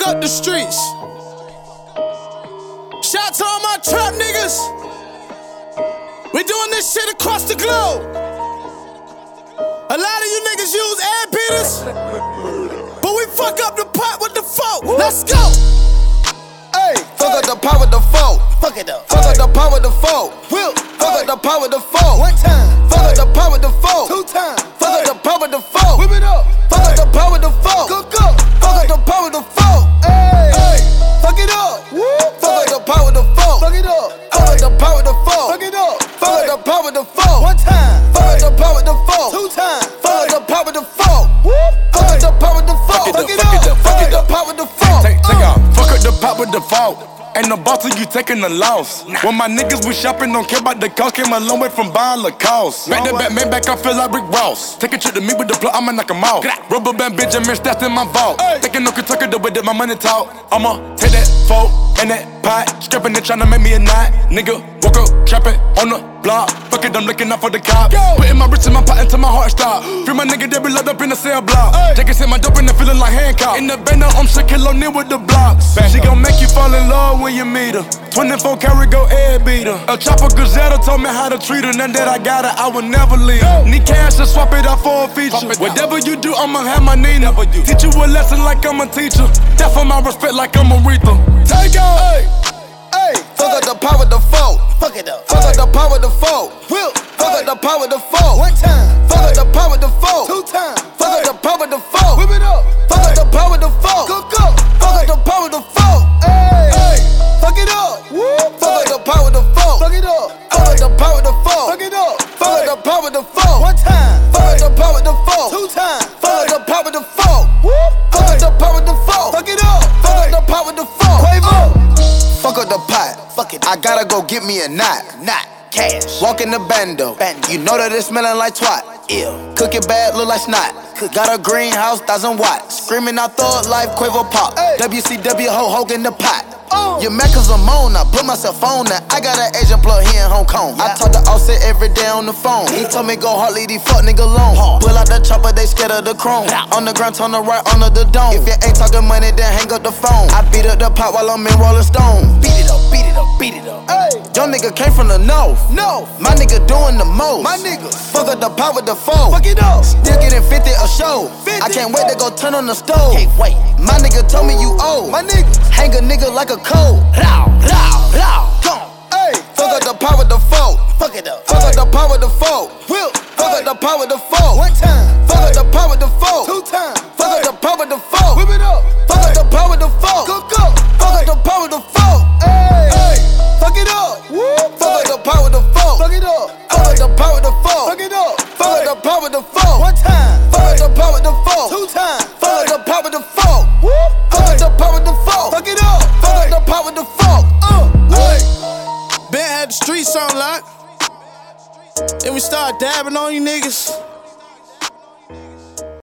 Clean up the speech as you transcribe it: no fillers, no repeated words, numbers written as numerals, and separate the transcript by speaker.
Speaker 1: up the streets. Shout to all my trap niggas. We doing this shit across the globe. A lot of you niggas use air beaters, but we fuck up the pot with the folk. Let's go.
Speaker 2: Hey, fuck up the pot with the folk.
Speaker 1: Fuck it up.
Speaker 2: Fuck up the pot with the folk. Fuck up the pot with the folk.
Speaker 1: One time.
Speaker 2: Fuck up the pot with the folk.
Speaker 1: Two times.
Speaker 2: Fuck up the pot with the folk.
Speaker 1: Whip it up.
Speaker 2: Fuck up the pot with the folk.
Speaker 1: Go, go.
Speaker 2: Fuck up the pot with the folk.
Speaker 1: Hey.
Speaker 2: Hey,
Speaker 1: Fuck it up.
Speaker 2: fuck up the pot with the folk.
Speaker 1: Fuck it up.
Speaker 2: Fuck up the pot with the folk.
Speaker 1: Fuck it up.
Speaker 2: Fuck up the pot with the folk.
Speaker 1: One time.
Speaker 2: Fuck up the pot with the folk.
Speaker 1: Two times.
Speaker 2: Fuck up the pot with the folk. Fuck up the pot with the folk.
Speaker 1: Fuck it
Speaker 2: Fuck
Speaker 1: up.
Speaker 2: up the pot with the folk.
Speaker 3: Take out. Fuck up the pot with the fault. Ain't no boss till you taking the loss. When my niggas was shopping, don't care about the cost. Came a long way from buying Lacoste. Back to back, man, back, I feel like Rick Ross. Take a trip to me with the plug, I'ma knock him out. Rubber band Benjamin stashed in my vault. Thinking no Kentucky, the way that my money talk. I'ma take that folk and that pot. Scrapping it, tryna make me a knot. Nigga, woke up, trapping on the block. Fuck it, I'm looking out for the cops. Putting my wrist in my pot until my heart stop. Free my nigga, they be locked up in the cell block. Jacket said my dope and they feeling like Hancock. In the band, I'm Shaquille O'Neal with the blocks. She gon' make you fall in love when you meet her. 24 karat go air beater. A chopper Gazetta told me how to treat her. Now that I got her, I will never leave. Need cash to swap it out for a feature. Whatever you do, I'ma have my Nina. Teach you a lesson like I'm a teacher. Death for my respect like I'm Aretha. Take out.
Speaker 2: Hey, fuck up the pot with the folk.
Speaker 1: Fuck it up.
Speaker 2: Fuck up the pot with the folk. Fuck up the pot with the folk.
Speaker 1: One time.
Speaker 2: Fuck up the pot with the folk.
Speaker 1: Two times.
Speaker 2: Fuck up the pot with the folk.
Speaker 1: Whip it up.
Speaker 2: Fuck up the pot with the folk.
Speaker 1: Go, go.
Speaker 2: Fuck up the pot with the folk.
Speaker 1: Hey. Fuck it up.
Speaker 2: Fuck up the pot with the folk.
Speaker 1: Fuck it up.
Speaker 2: Fuck up the pot with the folk.
Speaker 1: Fuck it up.
Speaker 2: Fuck up the pot with the folk.
Speaker 1: One time.
Speaker 2: Fuck up the pot with the folk.
Speaker 1: Two times.
Speaker 2: Fuck up the pot with the folk. Fuck up the pot with the folk.
Speaker 1: Fuck it up.
Speaker 2: Fuck up the pot with the folk.
Speaker 1: Quavo.
Speaker 2: Fuck up the pot.
Speaker 1: Fuck it.
Speaker 2: I gotta go get me a knot.
Speaker 1: Cash.
Speaker 2: Walk in the bando. You know that it's smelling like twat.
Speaker 1: Ew.
Speaker 2: Cook it bad, look like snot. Got a greenhouse, 1,000 watts. Screaming out thug life, Quavo pop. WCW ho Hogan the pot. Your Mac is a moan, I put myself on that. I got an Asian plug here in Hong Kong. I talk to Offset every day on the phone. He told me go hard, leave these fuck nigga alone. Pull out the chopper, they scared of the chrome. On the ground, turn the right under the dome. If you ain't talking money, then hang up the phone. I beat up the pot while I'm in Rolling Stone.
Speaker 1: Beat it up, beat it up, beat it up.
Speaker 2: Young nigga came from the north.
Speaker 1: No.
Speaker 2: My nigga doing the most.
Speaker 1: My nigga.
Speaker 2: Fuck up the pot with the foe.
Speaker 1: Fuck it up.
Speaker 2: Still getting 50 a show.
Speaker 1: 50.
Speaker 2: I can't wait to go turn on the stove.
Speaker 1: Can't wait.
Speaker 2: My nigga told me you old.
Speaker 1: My nigga.
Speaker 2: Hang a nigga like a cold.
Speaker 1: Loud, loud, loud. Come.
Speaker 2: Hey, fuck up the pot with the foe.
Speaker 1: Fuck it up.
Speaker 2: Fuck up the pot with the foe. Fuck up the pot with the foe.
Speaker 1: One time.
Speaker 2: Fuck up the pot with the foe.
Speaker 1: Two times.
Speaker 2: Fuck up the pot with the foe.
Speaker 1: Whip it up.
Speaker 2: Fuck up the pot with the foe.
Speaker 1: Go, go.
Speaker 2: Fuck up the pot with the foe.
Speaker 1: Hey. Fuck it up.
Speaker 2: Fuck up the pot with the foe.
Speaker 1: Fuck it up.
Speaker 2: Fuck up the pot with the foe.
Speaker 1: Fuck it up.
Speaker 2: Fuck up the pot with the foe.
Speaker 1: One time.
Speaker 2: Fuck up the pot with the foe.
Speaker 1: Two times.
Speaker 2: Fuck up the pot with the foe. Fuck up the pot with the foe.
Speaker 1: Fuck it up.
Speaker 2: Fuck up the pot with the foe.
Speaker 1: Ben had the streets on lock. Then we start dabbing on you niggas.